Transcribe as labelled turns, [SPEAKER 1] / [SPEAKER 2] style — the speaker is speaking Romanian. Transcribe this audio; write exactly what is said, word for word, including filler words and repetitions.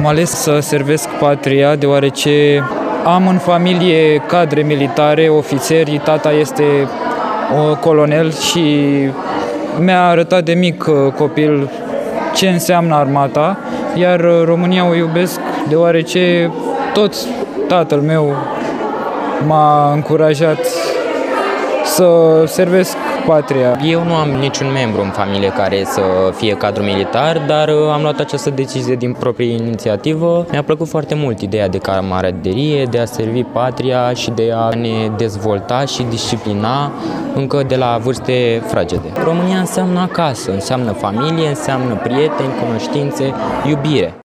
[SPEAKER 1] Am ales să servesc patria deoarece am în familie cadre militare, ofițeri, tata este colonel și mi-a arătat de mic copil ce înseamnă armata, iar România o iubesc deoarece tot tatăl meu m-a încurajat să servesc patria.
[SPEAKER 2] Eu nu am niciun membru în familie care să fie cadru militar, dar am luat această decizie din proprie inițiativă. Mi-a plăcut foarte mult ideea de camaraderie, de a servi patria și de a ne dezvolta și disciplina încă de la vârste fragede. România înseamnă acasă, înseamnă familie, înseamnă prieteni, cunoștințe, iubire.